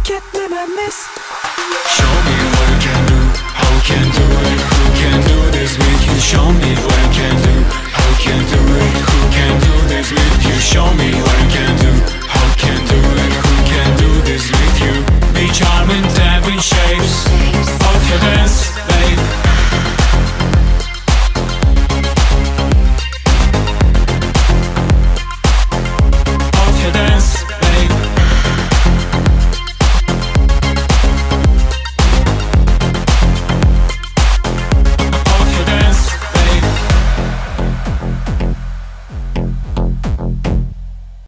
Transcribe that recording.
get my madness. Show me what you can do, how you can do it, who can do this with you. Show me